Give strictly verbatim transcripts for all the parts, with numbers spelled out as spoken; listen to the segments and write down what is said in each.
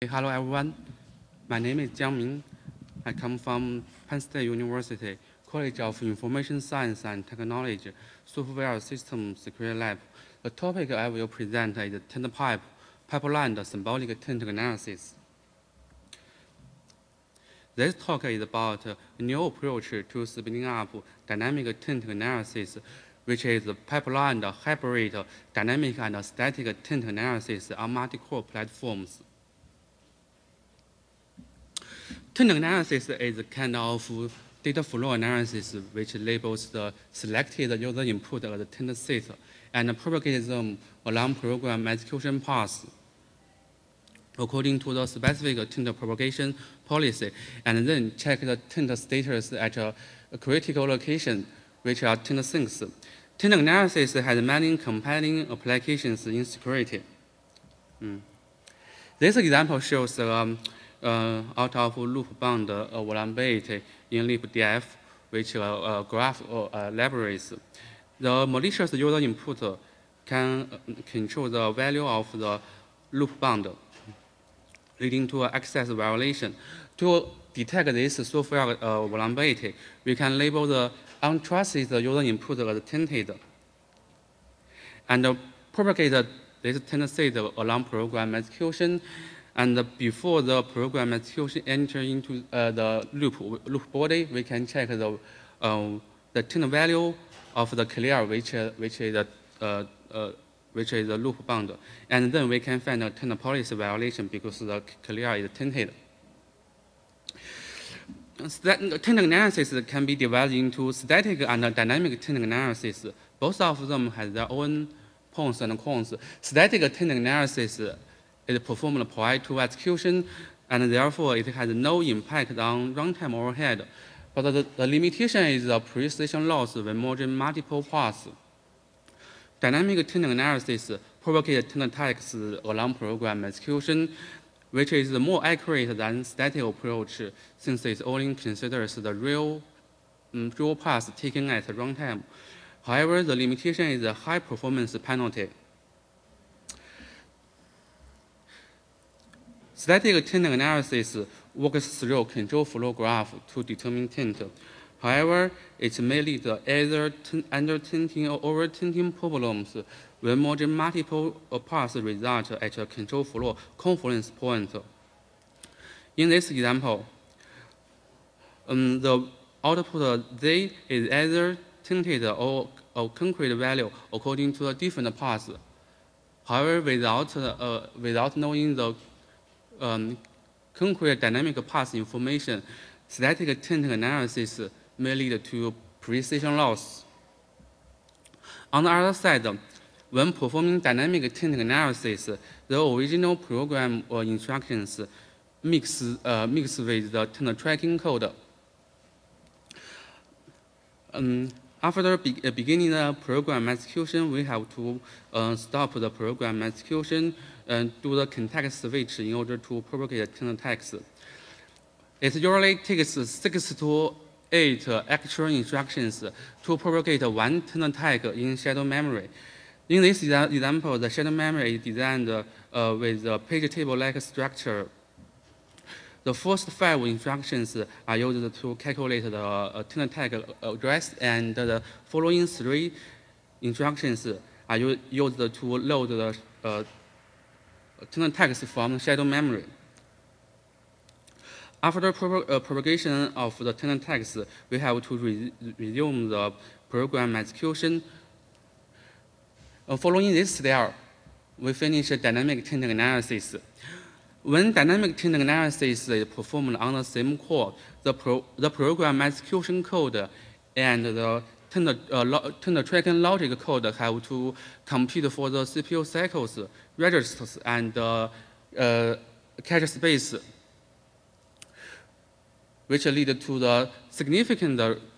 Hello everyone, my name is Jiang Ming. I come from Penn State University, College of Information Science and Technology, Software System Security Lab. The topic I will present is tint pipe, pipeline symbolic tint analysis. This talk is about a new approach to spinning up dynamic tint analysis, which is pipeline hybrid dynamic and static tint analysis on multi-core platforms. Tint analysis is a kind of data flow analysis which labels the selected user input as tint sets and propagates them along program execution paths according to the specific tint propagation policy, and then check the tint status at a critical location, which are tint sinks. Tint analysis has many compelling applications in security. Mm. This example shows um, Uh, out of loop bound uh, vulnerability in libdf, which uh, uh, graph uh, libraries. The malicious user input can control the value of the loop bound, leading to access violation. To detect this software uh, vulnerability, we can label the untrusted user input as tainted and uh, propagate this taint set along program execution. And before the program execution enters into uh, the loop, loop body, we can check the, uh, the tint value of the clear, which, uh, which, is a, uh, uh, which is a loop bound. And then we can find a tint policy violation because the clear is tinted. Tint analysis can be divided into static and dynamic tint analysis. Both of them have their own pros and cons. Static tint analysis is performed prior to execution, and therefore it has no impact on runtime overhead. But the, the limitation is the precision loss when merging multiple paths. Dynamic tint analysis propagates tint tags along program execution, which is more accurate than static approach since it only considers the real, um, real path taken at runtime. However, the limitation is a high performance penalty. Static tint analysis works through control flow graph to determine tint. However, it may lead to either under-tinting or over-tinting problems when merging multiple paths result at a control flow confluence point. In this example, um, the output Z is either tinted or a concrete value according to a different path. However, without, uh, without knowing the Um, concrete dynamic path information, static tint analysis may lead to precision loss. On the other side, when performing dynamic tint analysis, the original program or instructions mix, uh, mix with the tint tracking code. Um, After be beginning the program execution, we have to uh, stop the program execution and do the context switch in order to propagate tint tags. It usually takes six to eight actual instructions to propagate one tint tag in shadow memory. In this example, the shadow memory is designed uh, with a page table-like structure. The first five instructions are used to calculate the uh, tint tag address, and the following three instructions are used to load the uh, tint tags from shadow memory. After pro uh, propagation of the tint tags, we have to re resume the program execution. Uh, following this step, we finish dynamic tint analysis. When dynamic tint analysis is performed on the same core, the, pro the program execution code and the tint, uh, tint tracking logic code have to compete for the C P U cycles, registers, and uh, uh, cache space, which lead to the significant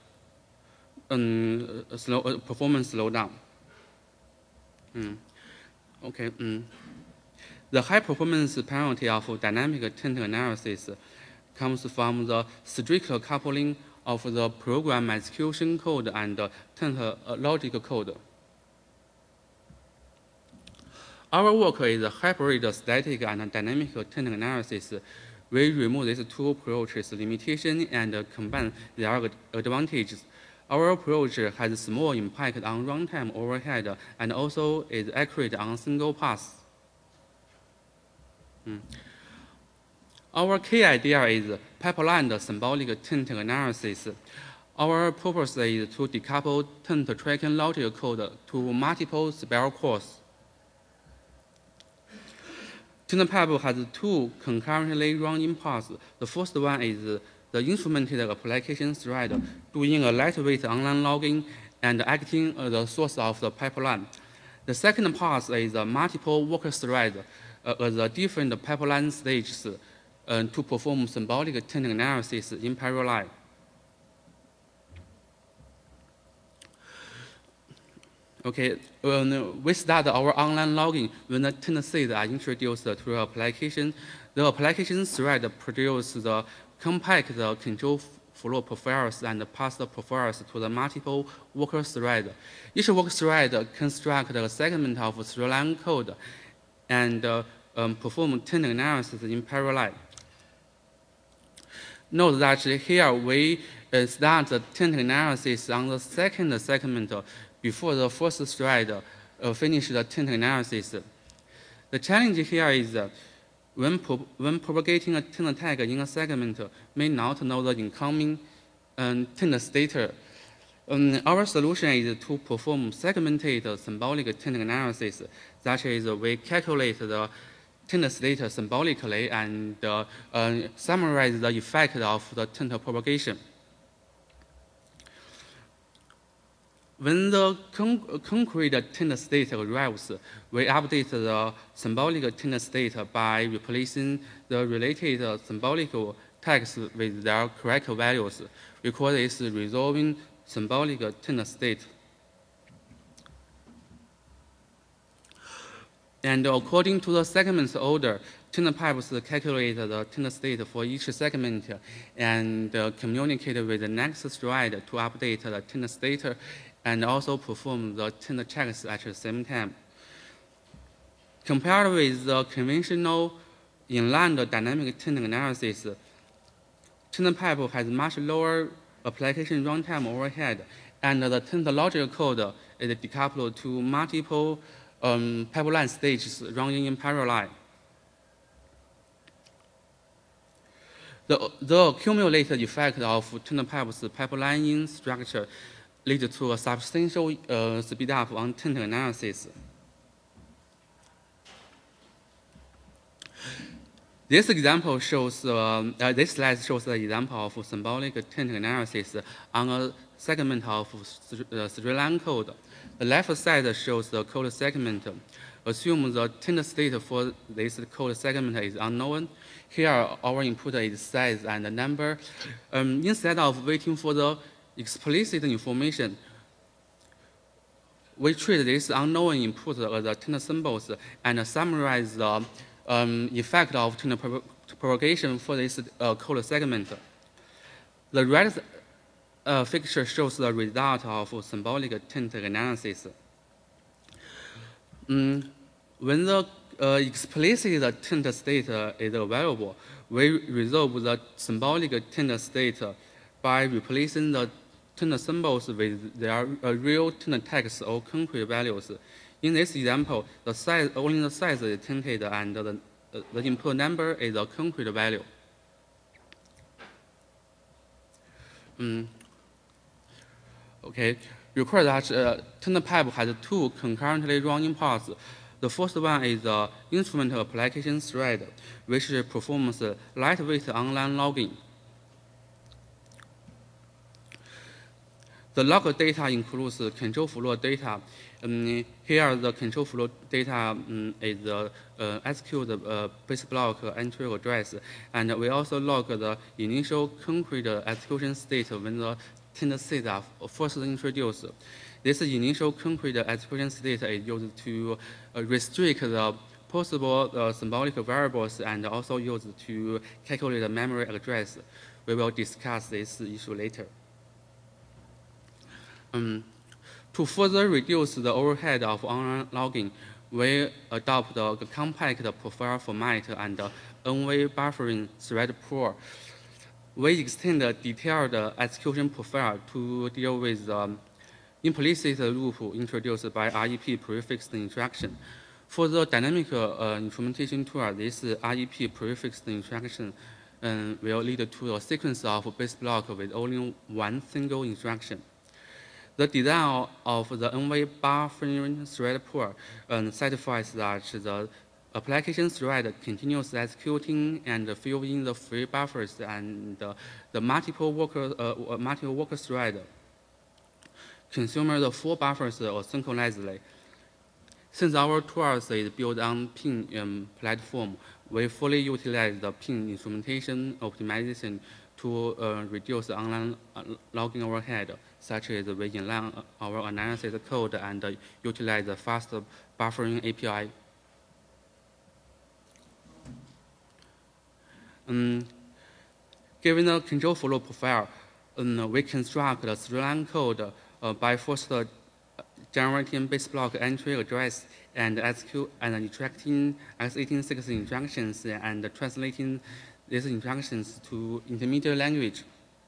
um, slow, uh, performance slowdown. Mm. Okay. Mm. The high performance penalty of dynamic tint analysis comes from the strict coupling of the program execution code and tint logic code. Our work is a hybrid static and dynamic tenant analysis. We remove these two approaches' limitations and combine their advantages. Our approach has small impact on runtime overhead and also is accurate on single pass. Mm. Our key idea is pipeline symbolic tenant analysis. Our purpose is to decouple tenant tracking logic code to multiple spell calls. TenantPipe has two concurrently running paths. The first one is the instrumented application thread doing a lightweight online logging and acting as the source of the pipeline. The second path is a multiple worker thread uh, as a different pipeline stages uh, to perform symbolic tenant analysis in parallel. Okay, um, we start our online logging when the tenancies are introduced to the application. The application thread produces the compact control flow profiles and pass the profiles to the multiple worker thread. Each worker thread constructs a segment of three-line code and uh, um, perform tenant analysis in parallel. Note that here we uh, start the tenant analysis on the second segment before the first thread uh, finish the tenant analysis. The challenge here is uh, when, pro when propagating a tenant tag in a segment may not know the incoming um, tenant state. Um, our solution is to perform segmented symbolic tenant analysis. That is, we calculate the tenant state symbolically and uh, uh, summarize the effect of the tenant propagation. When the con concrete tenant state arrives, we update the symbolic tenant state by replacing the related symbolic tags with their correct values. We call this resolving symbolic tenant state. And according to the segments order, tenant pipes calculate the tenant state for each segment and uh, communicate with the next thread to update the tenant state and also perform the tenant checks at the same time. Compared with the conventional inline dynamic tenant analysis, TenantPipe has much lower application runtime overhead, and the tenant logic code is decoupled to multiple um, pipeline stages running in parallel. The, the accumulated effect of TenantPipe's pipelining structure leads to a substantial uh, speed up on tenant analysis. This example shows, uh, uh, this slide shows the example of symbolic tenant analysis on a segment of uh, three-line code. The left side shows the code segment. Assume the tenant state for this code segment is unknown. Here, our input is size and number. Um, instead of waiting for the explicit information, we treat this unknown input as the tenant symbols and summarize the um, effect of tenant propagation for this uh, code segment. The right uh, figure shows the result of symbolic tenant analysis. Mm, when the uh, explicit tenant state uh, is available, we resolve the symbolic tenant state by replacing the tenant symbols with their uh, real tenant tags or concrete values. In this example, the size, only the size is tinted and the, uh, the input number is a concrete value. Mm. Okay, recall that uh, TenantPipe has two concurrently running paths. The first one is the instrument application thread, which performs lightweight online logging. The log data includes control flow data. Um, here, the control flow data um, is the uh, execute uh, base block entry address, and we also log the initial concrete execution state when the tenant seeds are first introduced. This initial concrete execution state is used to uh, restrict the possible uh, symbolic variables and also used to calculate the memory address. We will discuss this issue later. Um, to further reduce the overhead of online logging, we adopt the compact profile format and N-way buffering thread pool. We extend the detailed execution profile to deal with the implicit loop introduced by R E P prefixed instruction. For the dynamic uh, implementation tool, this R E P prefixed instruction um, will lead to a sequence of base block with only one single instruction. The design of the N-way buffering thread pool um, satisfies that the application thread continues executing and fill in the free buffers and uh, the multiple worker, uh, multiple worker thread consume the full buffers asynchronously. Since our tools is built on pin um, platform, we fully utilize the pin instrumentation optimization to uh, reduce online uh, logging overhead, such as we inline our analysis code and uh, utilize the fast buffering A P I. Um, given the control flow profile, um, we construct the three-line code uh, by first uh, generating base block entry address and execute and extracting x eighty-six instructions and translating these instructions to intermediate language.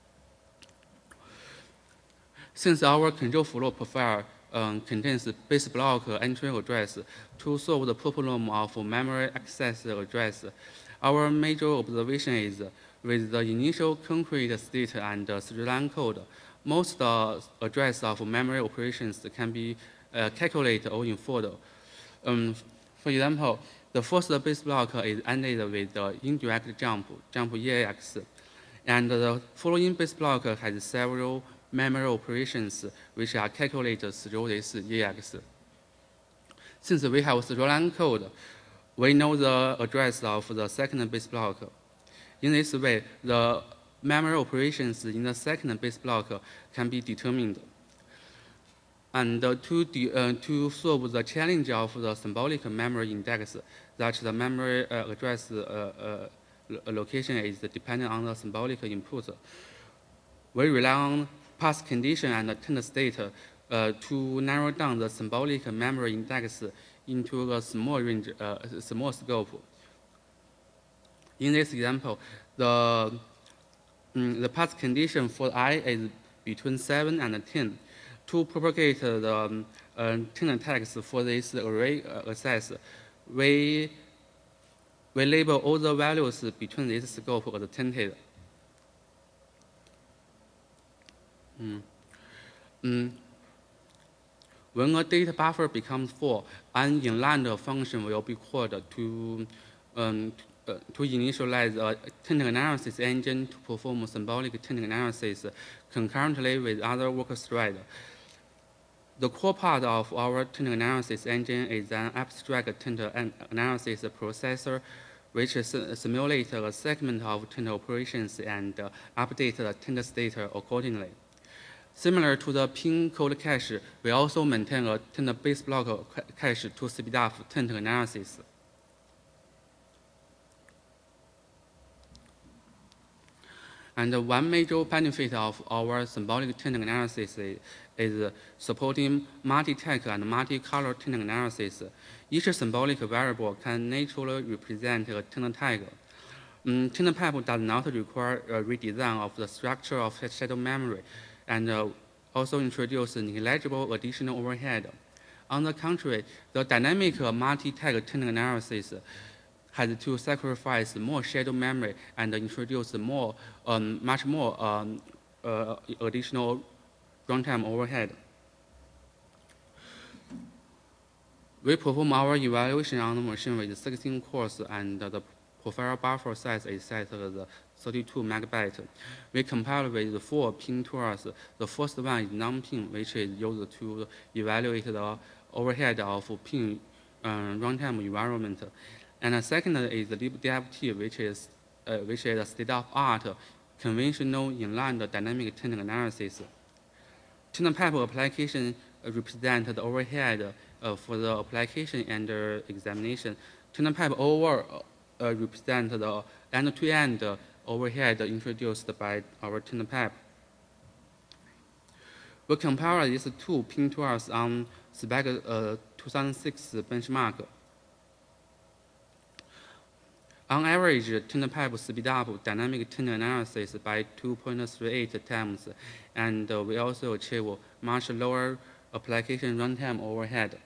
Since our control flow profile um, contains base block entry address to solve the problem of memory access address, our major observation is with the initial concrete state and uh, three-line code, most uh, address of memory operations can be uh, calculated or inferred. Um, for example, the first base block is ended with the indirect jump, jump E A X, and the following base block has several memory operations which are calculated through this E A X. Since we have three-line code, we know the address of the second base block. In this way, the memory operations in the second base block can be determined. And uh, to, de uh, to solve the challenge of the symbolic memory index, that the memory uh, address uh, uh, location is dependent on the symbolic input, we rely on path condition and tend state uh, to narrow down the symbolic memory index into a small range, uh, small scope. In this example, the, um, the path condition for I is between seven and ten. To propagate the um, uh, ten text for this array uh, access, we, we label all the values between this scope as tented. Mm. Mm. When a data buffer becomes full, an inline function will be called to, um, to, uh, to initialize a tinting analysis engine to perform symbolic tinting analysis concurrently with other worker threads. The core part of our tinting analysis engine is an abstract tinting analysis processor which simulates a segment of tinting operations and uh, updates the tinting state accordingly. Similar to the pin code cache, we also maintain a tinting base block cache to speed up tinting analysis. And one major benefit of our symbolic tinting analysis is, is supporting multi-tag and multi-color tinting analysis. Each symbolic variable can naturally represent a tinting tag. Um, tinting pipe does not require a redesign of the structure of shadow memory, and uh, also introduce negligible additional overhead. On the contrary, the dynamic multi-tag tinting analysis has to sacrifice more shadow memory and introduce more, um, much more um, uh, additional runtime overhead. We perform our evaluation on the machine with sixteen cores, and the profile buffer size is set as thirty-two megabytes. We compare with the four pin tools. The first one is non-pin, which is used to evaluate the overhead of pin uh, runtime environment. And the second is the libdft, which is, uh, which is a state-of-art conventional inline dynamic tinting analysis. Tinting pipe application represent the overhead uh, for the application under examination. Tinting pipe over uh, represent the end-to-end -end overhead introduced by our tinting pipe. We compare these two pin tools on spec uh, two thousand six benchmark. On average, tunnel pipe speed up dynamic tunnel analysis by two point three eight times, and uh, we also achieve much lower application runtime overhead.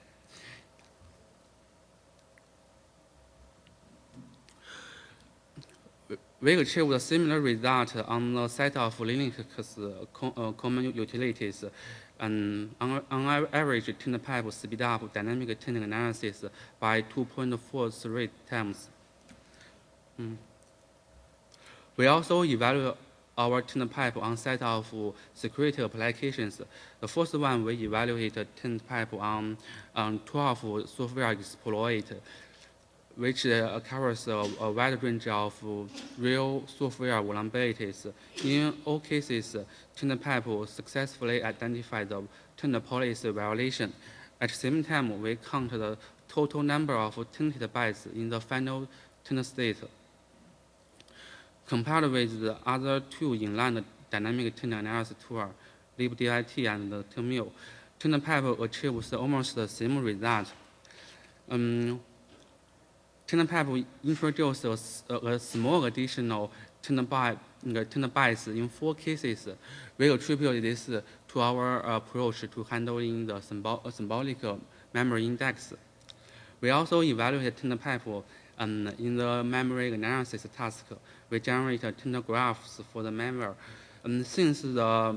We achieved a similar result on the set of Linux uh, common utilities. And on, on average, tunnel pipe speed up dynamic tunnel analysis by two point four three times. Mm. We also evaluate our tunnel pipe on set of security applications. The first one, we evaluated tunnel pipe on, on twelve software exploit, which uh, covers a, a wide range of real software vulnerabilities. In all cases, tunnel pipe successfully identified the tunnel policy violation. At the same time, we count the total number of tainted bytes in the final tunnel state. Compared with the other two inline dynamic tunnel analysis tools, libDIT and Tmil, tunnel pipe achieves almost the same result. Um, tunnel pipe introduces a, a, a small additional tunnel byte, uh, tunnel bytes in four cases. We attribute this to our approach to handling the symbol, symbolic memory index. We also evaluate tunnel pipe um, in the memory analysis task. We generate tunnel graphs for the memory. Um, since the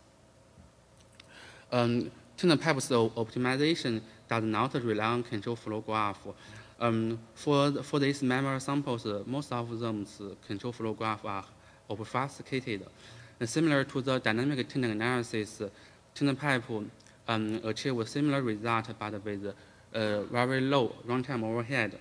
um, tunnel pipe's optimization does not rely on control flow graph, um, for, for these memory samples, most of them's control flow graphs are obfuscated. And similar to the dynamic tunnel analysis, tunnel pipe um, achieve a similar result, but with uh, very low runtime overhead.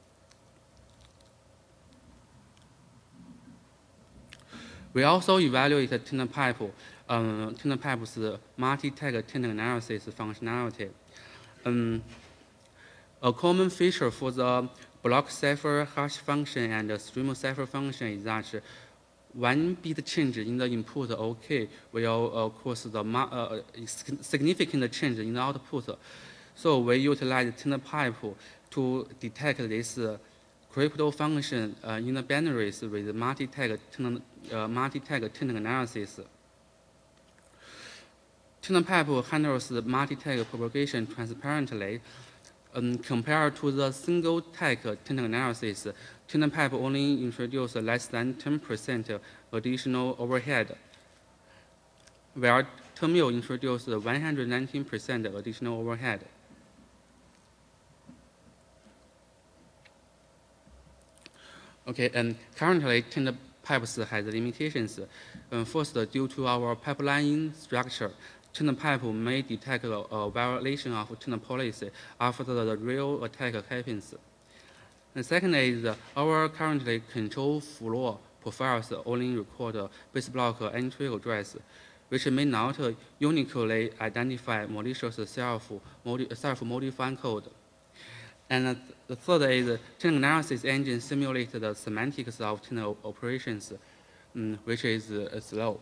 We also evaluate tunnel pipe, um, tunnel pipe's multi-tag tunnel analysis functionality. Um, a common feature for the block cipher hash function and the stream cipher function is that one bit change in the input OK will uh, cause the uh, significant change in the output. So we utilize tunnel pipe to detect this uh, crypto function uh, in the binaries with multi-tag tunnel, uh, multi-tag tunnel analysis. Tunnel pipe handles the multi-tag propagation transparently. Um, compared to the single-tag tunnel analysis, tunnel pipe only introduces less than ten percent additional overhead, where Tmil introduced one hundred nineteen percent additional overhead. Okay, and currently, tunnel pipes has limitations. Um, first, due to our pipeline structure, tunnel pipe may detect a, a violation of tunnel policy after the real attack happens. And second is uh, our currently control flow profiles only record base block entry address, which may not uh, uniquely identify malicious self-modifying self code. And uh, the third is uh, tunnel analysis engine simulates the semantics of tunnel operations, um, which is uh, slow.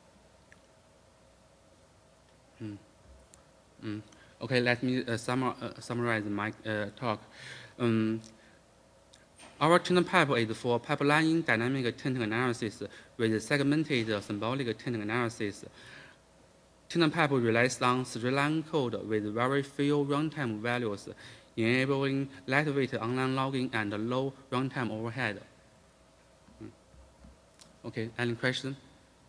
Mm. Mm. Okay, let me uh, summar, uh, summarize my uh, talk. Um, our tunnel pipe is for pipeline dynamic tunnel analysis with segmented symbolic tunnel analysis. Tunnel pipe relies on three-line code with very few runtime values, enabling lightweight online logging and low runtime overhead. Mm. Okay, any question?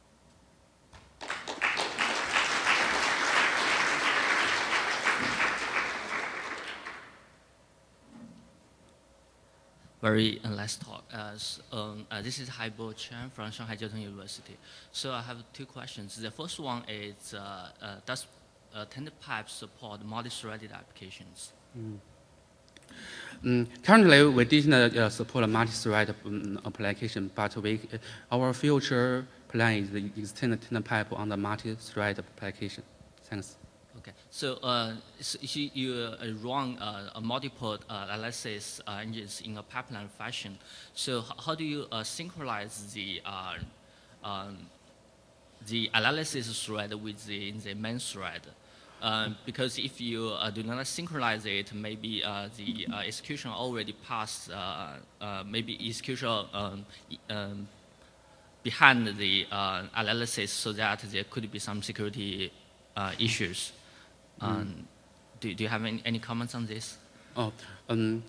Very uh, nice talk. Uh, so, um, uh, this is Haibo Chen from Shanghai Jiao Tong University. So I have two questions. The first one is, uh, uh, does uh, tunnel pipe support multi-threaded applications? Mm. Mm, currently, we didn't uh, support multi-thread um, application, but we, uh, our future plan is to extend tunnel pipe on the multi-thread application. Thanks. Okay, so, uh, so you uh, run uh, a multiple uh, analysis uh, engines in a pipeline fashion. So how do you uh, synchronize the uh, um, the analysis thread with the, the main thread? Uh, because if you uh, do not synchronize it, maybe uh, the uh, execution already passed, uh, uh, maybe execution um, um, behind the uh, analysis, so that there could be some security uh, issues. Um, mm. do, do you have any, any comments on this? Oh, um,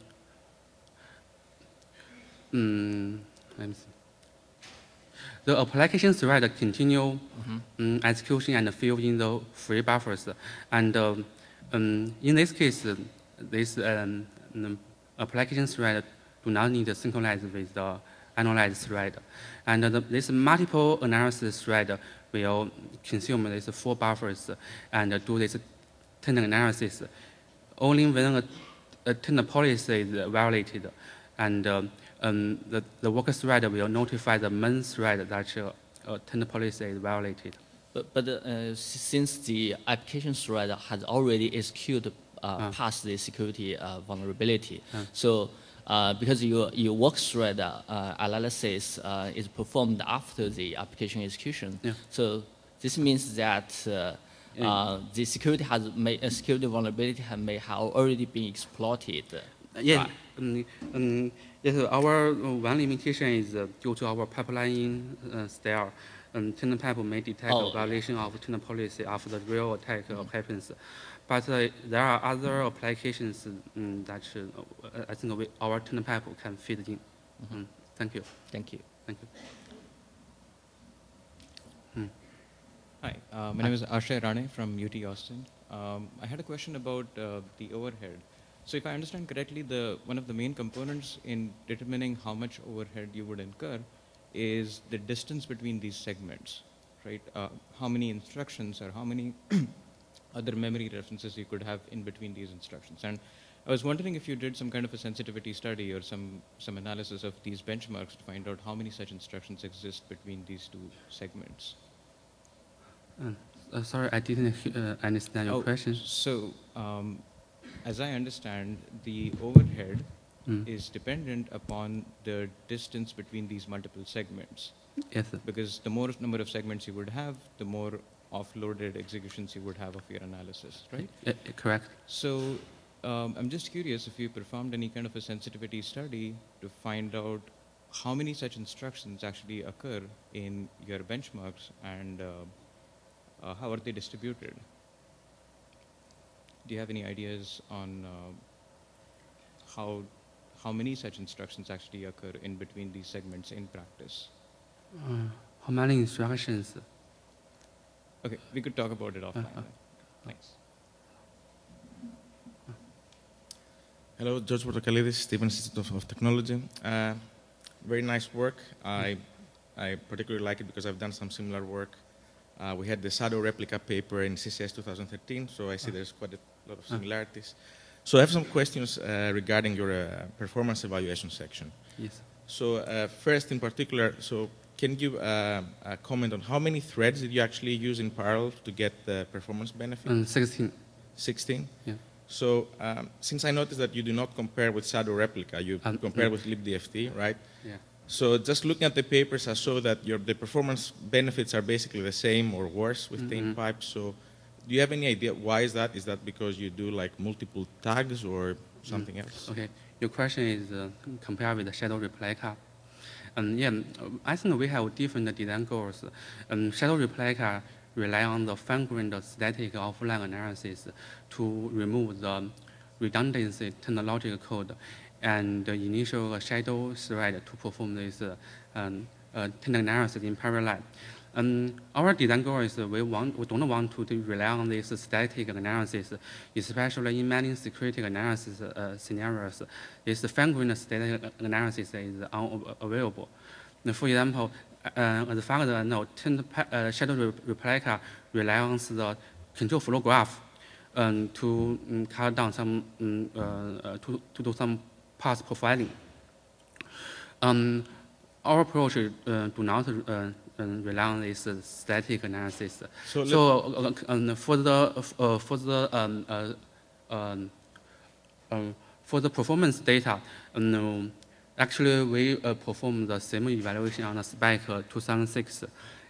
um, let me see. The application thread continue mm-hmm. um, execution and fill in the free buffers. And um, um, in this case, this um, application thread do not need to synchronize with the analyze thread. And the, this multiple analysis thread will consume these four buffers and do this tenant analysis only when a, a tenant policy is violated. And um, um, the, the worker thread will notify the main thread that uh, a tenant policy is violated. But, but uh, since the application thread has already executed uh, uh. past the security uh, vulnerability, uh. so uh, because your, your work thread uh, analysis uh, is performed after the application execution, yeah. so this means that uh, uh, the security has may, uh, security vulnerability have, may have already been exploited. Yeah. Um, um, yes, our one limitation is uh, due to our pipeline uh, style. Um, tenant pipe may detect oh. a violation of tenant policy after the real attack mm-hmm. happens. But uh, there are other applications um, that uh, I think we, our tenant pipe can fit in. Mm-hmm. um, thank you. Thank you. Thank you. Hmm. Hi, uh, my Hi. name is Ashay Rane from U T Austin. Um, I had a question about uh, the overhead. So if I understand correctly, the, one of the main components in determining how much overhead you would incur is the distance between these segments, right? Uh, how many instructions or how many other memory references you could have in between these instructions. And I was wondering if you did some kind of a sensitivity study or some, some analysis of these benchmarks to find out how many such instructions exist between these two segments. Uh, uh, sorry, I didn't uh, understand your oh, question. So, um, as I understand, the overhead mm. is dependent upon the distance between these multiple segments. Yes, sir. Because the more number of segments you would have, the more offloaded executions you would have of your analysis, right? Uh, correct. So um, I'm just curious if you performed any kind of a sensitivity study to find out how many such instructions actually occur in your benchmarks and uh, uh, how are they distributed? Do you have any ideas on uh, how, how many such instructions actually occur in between these segments in practice? Uh, how many instructions? Okay, we could talk about it offline. Uh, uh, Thanks. Hello, George Portokalidis, Stevens Institute of Technology. Uh, very nice work. I, I particularly like it because I've done some similar work. Uh, we had the shadow replica paper in C C S twenty thirteen, so I see there's quite a lot of similarities. So I have some questions uh, regarding your uh, performance evaluation section. Yes. So uh, first, in particular, so can you uh, uh, comment on how many threads did you actually use in parallel to get the performance benefit? Um, sixteen. sixteen? Yeah. So um, since I noticed that you do not compare with shadow replica, you um, compare yeah. with libdft, right? Yeah. So just looking at the papers, I saw that your, the performance benefits are basically the same or worse with mm-hmm. TainPipe. So do you have any idea why is that? Is that because you do like multiple tags or something mm. else? Okay. Your question is uh, compared with the shadow replica. Um, yeah, I think we have different design goals. Um, shadow replica rely on the fine-grained static offline analysis to remove the redundancy technological code and the initial shadow thread to perform this uh, um, uh, tenant analysis in parallel. Um, our design goal is we, want, we don't want to, to rely on this static analysis, especially in many security analysis uh, scenarios. This fine-grained static analysis is unavailable. For example, uh, as far as I know, uh, shadow replica relies on the control flow graph um, to um, cut down some, um, uh, to, to do some path profiling. Um, our approach uh, do not uh, rely on this uh, static analysis. So, so uh, um, for the uh, for the um, uh, um, um, for the performance data, um, actually we uh, perform the same evaluation on the spec uh, two thousand six,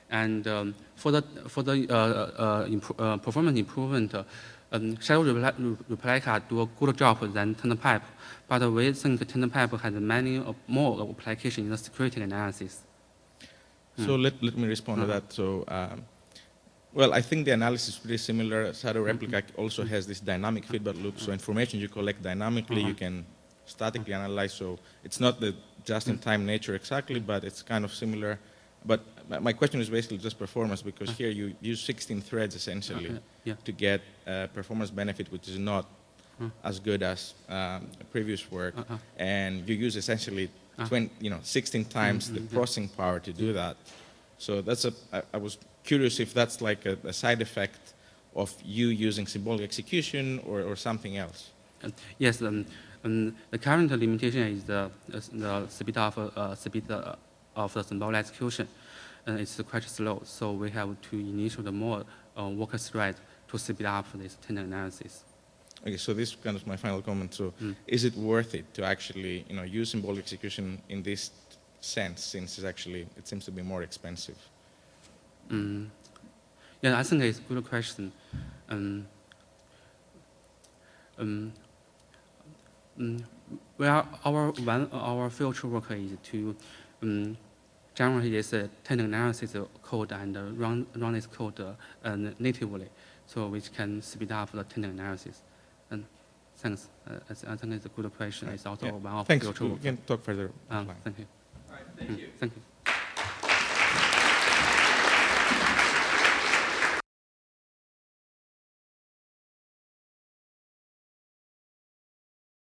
And um, for the for the uh, uh, imp uh, performance improvement, uh, um, shadow repli replica do a good job than TenderPipe, but we think TenderPipe has many uh, more applications in the security analysis. So Mm. let, let me respond Uh-huh. to that. So, um, well, I think the analysis is pretty similar. Shadow Replica also has this dynamic feedback loop, so information you collect dynamically, Uh-huh. you can statically analyze. So it's not the just-in-time nature exactly, but it's kind of similar. But my question is basically just performance, because here you use sixteen threads essentially Uh, yeah. to get a performance benefit, which is not Uh. as good as um, previous work, Uh-uh. and you use essentially Uh. twenty, you know, sixteen times the Mhm, yeah. processing power to do that. So that's a. I, I was curious if that's like a, a side effect of you using symbolic execution or, or something else. Uh, yes, um, um, the current limitation is the, uh, the speed of uh, speed uh, of the symbolic execution. Uh, it's quite slow, so we have to initiate more uh, worker thread to speed up this tender analysis. Okay, so this is kind of my final comment. So, Mm. is it worth it to actually, you know, use symbolic execution in this sense, since it's actually it seems to be more expensive? Mm. Yeah, I think it's a good question. Um, um, um, well, our one our future work is to um, generate this uh, tender analysis code and uh, run run this code uh, natively, so which can speed up the tender analysis. And thanks. Uh, I th- I think it's a good question. It's also Yeah. one of Thanks. future We work. can talk further. Um, offline. thank you. All right, thank Mm, you. Thank you.